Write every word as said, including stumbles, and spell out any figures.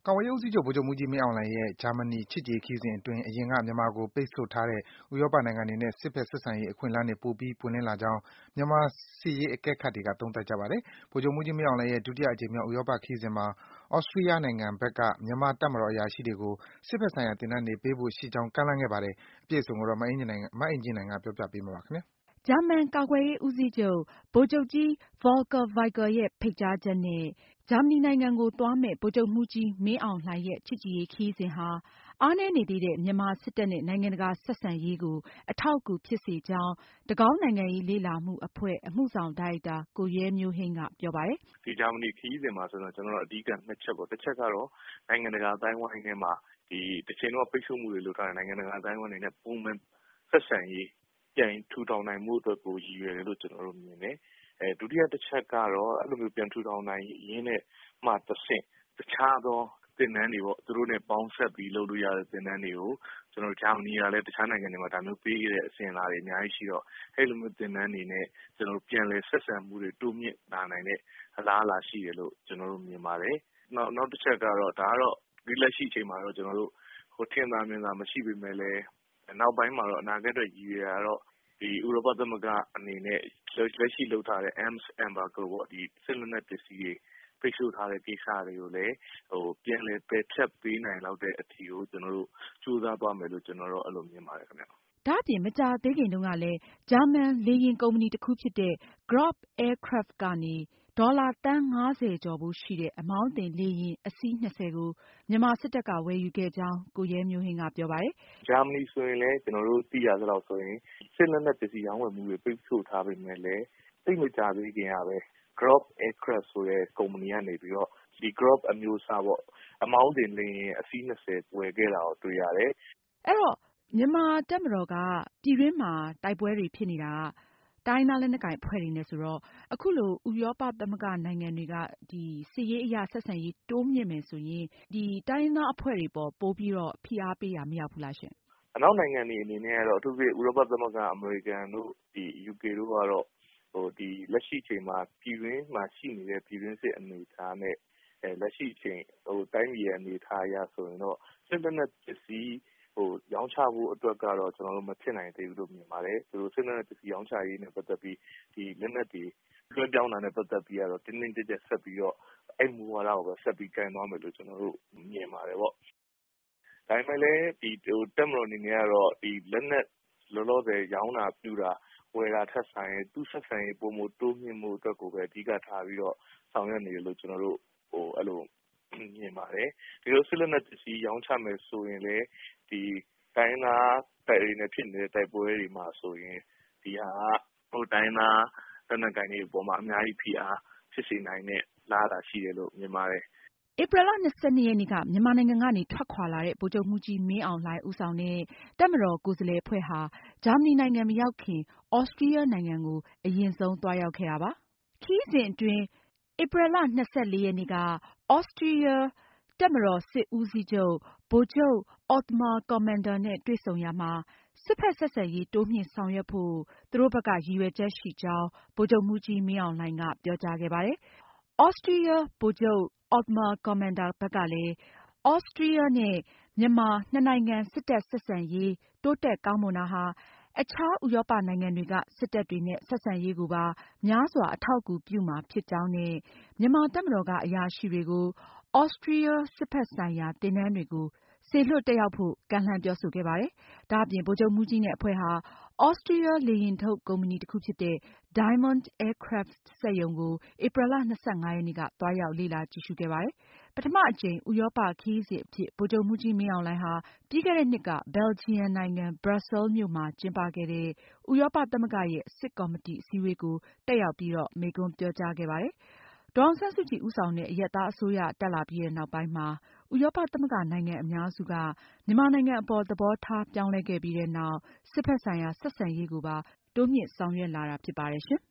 ကာကွယ်ရေးဦးစီးချုပ် ဗိုလ်ချုပ်မှူးကြီး မင်းအောင်လှိုင်ရဲ့ ဂျာမနီ ချစ်ကြည်ရေးခရီးစဉ်အတွင်း အရင်က မြန်မာကို ပိတ်ဆို့ထားတဲ့ ဥရောပနိုင်ငံတွေနဲ့ စစ်ဘက် ဆက်ဆံရေး အခွင့်အလမ်းတွေ ပိုပြီး ပွင့်လင်းလာကြောင်း မြန်မာစစ်ရေး အကဲခတ်တွေက သုံးသပ်ကြပါတယ်။ ဗိုလ်ချုပ်မှူးကြီး မင်းအောင်လှိုင်ရဲ့ ဒုတိယအကြိမ်မြောက် ဥရောပခရီးစဉ်မှာ သြစတြီးယားနိုင်ငံဘက်က မြန်မာ့တပ်မတော် အရာရှိတွေကို စစ်ဘက်ဆိုင်ရာ သင်တန်းတွေ ပေးဖို့ရှိကြောင်း ကမ်းလှမ်းခဲ့ပါတယ်။ အပြည့်အစုံကိုတော့ မအင်ကြင်းနိုင်က ပြောပြပေးမှာပါ။ဂျာမန်ကာကွယ်ရေးဦးစီးချုပ် ဗိုလ်ချုပ်ကြီး Volker Wicke ရဲ့ ဖိတ်ကြားချက်နဲ့ ဂျာမနီနိုင်ငံကို သွားမယ့် ဗိုလ်ချုပ်မှူးကြီး မင်းအောင်လှိုင်ရဲ့ ချစ်ကြည်ရေးခရီးစဉ်ဟာ အားနည်းနေသေးတဲ့ မြန်မာစစ်တပ်နဲ့ နိုင်ငံတကာဆက်ဆံရေးကို အထောက်အကူဖြစ်စေကြောင်း တကောင်းနိုင်ငံရေးလေ့လာမှုအဖွဲ့ အမှုဆောင်ဒါရိုက်တာ ကိုရဲမျိုးဟိန်းက ပြောပါတယ်။ “ဒီဂျာမနီခရီးစဉ်မှာဆိုရင် ကျနော်တို့ အဓိက နှစ်ချက်ပေါ့။ တချက်ကတော့ နိုင်ငံတကာအသိုင်းအဝိုင်းထဲမှာ တချိန်တုန်းက ပိတ်ဆို့မှုတွေလုပ်ထားတဲ့ နိုင်ငံတကာအသိုင်းအဝိုင်းတွေနဲ့ ပုံမှန်ဆက်ဆံရေး ပြန်ထူထောင်နိုင်ဖို့အတွက်ကို ရည်ရွယ်တယ်လို့ ကျနော်တို့မြင်တယ်။ ဒုတိယတချက်ကတော့ အဲလိုမျိုးပြန်ထူထောင်နိုင်ရင်းနဲ့မှတဆင့် တခြားသောသင်တန်းတွေပေါ့ သူတို့နဲ့ပေါင်းစပ်ပြီးလုပ်လို့ရတဲ့သင်တန်းတွေကို ကျနော်တို့ ဂျာမနီကလည်း တခြားနိုင်ငံတွေမှာ ဒါမျိုးပေးခဲ့တဲ့အစဉ်အလာတွေအများကြီးရှိတော့ အဲလိုမျိုးသင်တန်းတွေနဲ့ ကျနော်တို့ ပြန်လည်ဆက်ဆံမှုတွေ တိုးမြင့်လာနိုင်တဲ့အလားအလာရှိတယ်လို့ ကျနော်တို့မြင်ပါတယ်။ နောက်တချက်ကတော့ ဒါကတော့ လက်ရှိအချိန်မှာတော့ ကျနော်တို့ ထင်သာမြင်သာမရှိပေမယ့်လည်း နောက်ပိုင်းမှာတော့ အနာဂတ်အတွက်ရည်ရွယ်တာကတော့ ဒီဥရောပသမဂ္ဂအနေနဲ့ လက်ရှိလုပ်ထားတဲ့ Arms Embargo ပေါ့ စစ်လက်နက်ပစ္စည်းတွေ ပိတ်ဆို့ထားတဲ့ကိစ္စတွေကိုလည်း ပြန်လည်ပယ်ဖျက်ပေးနိုင်လောက်တဲ့အထိကို ကျနော်တို့ ကြိုးစားသွားမယ်လို့ ကျနော်တော့ အဲလိုမြင်ပါတယ်ခင်ဗျ။ ” ဒါအပြင် မကြာသေးခင်တုန်းကလည်း ဂျာမန်လေယာဉ်ကုမ္ပဏီတခုဖြစ်တဲ့ Gropp Aircraft ကနေ ဒေါ်လာသန်း ၅၀ ကျော်ဖိုးရှိတဲ့ အမောင်းတင်လေယာဉ် အစီး ၂၀ ကို မြန်မာစစ်တပ်က ဝယ်ယူခဲ့ကြောင်း ကိုရဲမျိုးဟိန်းက ပြောပါတယ်။ “ဂျာမနီဆိုရင်လည်း ကျနော်တို့သိရသလောက်ဆိုရင် စစ်လက်နက်ပစ္စည်းရောင်းဝယ်မှုတွေ ပိတ်ဆို့ထားပေမယ့်လည်း သိပ်မကြာသေးခင်ကပဲ Gropp Aircraft ဆိုတဲ့ကုမ္ပဏီကနေပြီးတော့ ဒီ Gropp အမျိုးအစားပေါ့ အမောင်းတင်လေယာဉ်အစီး ၂၀ ဝယ်ခဲ့တာကိုတွေ့ရတယ်။ ” အဲတော့ မြန်မာတပ်မတော်က ပြည်တွင်းမှာ တိုက်ပွဲတွေဖြစ်နေတာက တိုင်းရင်းသားလက်နက်ကိုင်အဖွဲ့တွေနဲ့ဆိုတော့ အခုလို ဥရောပသမဂ္ဂနိုင်ငံတွေက စစ်ရေးအရ ဆက်ဆံရေးတိုးမြှင့်မယ်ဆိုရင် ဒီတိုင်းရင်းသားအဖွဲ့တွေအပေါ် ပိုပြီးတော့ ဖိအားပေးရာမရောက်ဘူးလားရှင့်။ အနောက်နိုင်ငံတွေအနေနဲ့ကတော့ အထူးသဖြင့် ဥရောပသမဂ္ဂ အမေရိကန်တို့ ယူကေတို့ကတော့ လက်ရှိအချိန်မှာ ပြည်တွင်းမှာရှိနေတဲ့ ပြည်တွင်းစစ်အနေအထားနဲ့ လက်ရှိအချိန် တိုင်းပြည်ရဲ့အနေအထားအရဆိုရင်တော့ စစ်လက်နက်ပစ္စည်းရောင်းချဖို့အတွက်ကတော့ ကျနော်တို့ မဖြစ်နိုင်သေးဘူးလို့မြင်ပါတယ်။ စစ်လက်နက်ပစ္စည်းရောင်းချရေးနဲ့ ပတ်သက်ပြီး ဒီလက်နက်တွေလွှဲပြောင်းတာနဲ့ ပတ်သက်ပြီးတော့ တင်းတင်းကျပ်ကျပ်ဆက်ပြီးတော့ အဲဒီမူဝါဒကိုပဲ ဆက်ပြီးကိုင်သွားမယ်လို့ ကျနော်တို့မြင်ပါတယ်ပေါ့။ ဒါပေမယ့်လည်း တပ်မတော်အနေနဲ့ကတော့ လက်နက်လောလောဆယ်ရောင်းတာပြုတာ ဝယ်တာထက်စာရင် သူ့ဆက်ဆံရေးပိုမိုတိုးမြင့်ဖို့အတွက်ကိုပဲ အဓိကထားပြီးတော့ ဆောင်ရွက်နေတယ်လို့ ကျနော်တို့ အဲလိုမြင်ပါတယ်။ ဒီလိုစစ်လက်နက်ပစ္စည်းရောင်းချမယ်ဆိုရင်လည်း တိုင်းရင်းသားတပ်တွေနဲ့ဖြစ်နေတဲ့ တိုက်ပွဲတွေမှာဆိုရင် ဒီဟာက တိုင်းရင်းသားလက်နက်ကိုင်တွေအပေါ်မှာ အများကြီးဖိအားဖြစ်စေနိုင်တဲ့အလားအလာရှိတယ်လို့မြင်ပါတယ်။ ” ဧပြီလ ၂၂ ရက်နေ့က မြန်မာနိုင်ငံကနေ ထွက်ခွာလာတဲ့ ဗိုလ်ချုပ်မှူးကြီး မင်းအောင်လှိုင် ဦးဆောင်တဲ့ တပ်မတော်ကိုယ်စားလှယ်အဖွဲ့ဟာ ဂျာမနီနိုင်ငံမရောက်ခင် သြစတြီးယားနိုင်ငံကို အရင်ဆုံးသွားရောက်ခဲ့တာပါ။ ခရီးစဉ်အတွင်း ဧပြီလ ၂၄ ရက်နေ့က သြစတြီးယား တပ်မတော်စစ်ဦးစီးချုပ် ဗိုလ်ချုပ် Othmar Kommandeur နဲ့ တွေ့ဆုံရာမှာ စစ်ဘက်ဆက်ဆံရေး တိုးမြှင့်ဆောင်ရွက်ဖို့ သူတို့ဘက်က ရည်ရွယ်ချက်ရှိကြောင်း ဗိုလ်ချုပ်မှူးကြီး မင်းအောင်လှိုင်က ပြောကြားခဲ့ပါတယ်။ သြစတြီးယားဗိုလ်ချုပ် Othmar Kommandeur ဘက်ကလည်း သြစတြီးယားနဲ့ မြန်မာ နှစ်နိုင်ငံ စစ်တပ်ဆက်ဆံရေး တိုးတက်ကောင်းမွန်တာဟာ အခြားဥရောပနိုင်ငံတွေက စစ်တပ်တွေနဲ့ ဆက်ဆံရေးကိုပါ များစွာအထောက်အကူပြုမှာဖြစ်ကြောင်းနဲ့ မြန်မာတပ်မတော်က အရာရှိတွေကို သြစတြီးယားစစ်ဘက်ဆိုင်ရာ သင်တန်းတွေကို စေလွှတ်တက်ရောက်ဖို့ ကမ်းလှမ်းပြောဆိုခဲ့ပါတယ်။ ဒါအပြင် ဗိုလ်ချုပ်မှူးကြီးနဲ့ အဖွဲ့ဟာ သြစတြီးယားလေယာဉ်ထုတ်ကုမ္ပဏီတခုဖြစ်တဲ့ Diamond Aircraft စက်ရုံကို ဧပြီလ ၂၅ ရက်နေ့က သွားရောက်လေ့လာကြည့်ရှုခဲ့ပါတယ်။ ပထမအကြိမ် ဥရောပခရီးစဉ်အဖြစ် ဗိုလ်ချုပ်မှူးကြီး မင်းအောင်လှိုင်ဟာ ပြီးခဲ့တဲ့နှစ်က ဘယ်လ်ဂျီယံနိုင်ငံ ဘရပ်ဆဲလ်မြို့မှာ ကျင်းပခဲ့တဲ့ ဥရောပသမဂ္ဂရဲ့ စစ်ကော်မတီအစည်းအဝေးကို တက်ရောက်ပြီး မိန့်ခွန်းပြောကြားခဲ့ပါတယ်။ ဒေါ်အောင်ဆန်းစုကြည် ဦးဆောင်တဲ့ အရပ်သားအစိုးရ တက်လာပြီးနောက်ပိုင်းမှာ ဥရောပသမဂ္ဂနိုင်ငံအများစုက မြန်မာနိုင်ငံအပေါ် သဘောထားပြောင်းလဲခဲ့ပြီးနောက် စစ်ဘက်ဆိုင်ရာ ဆက်ဆံရေးကိုပါ တိုးမြှင့်ဆောင်ရွက်လာတာဖြစ်ပါတယ်ရှင်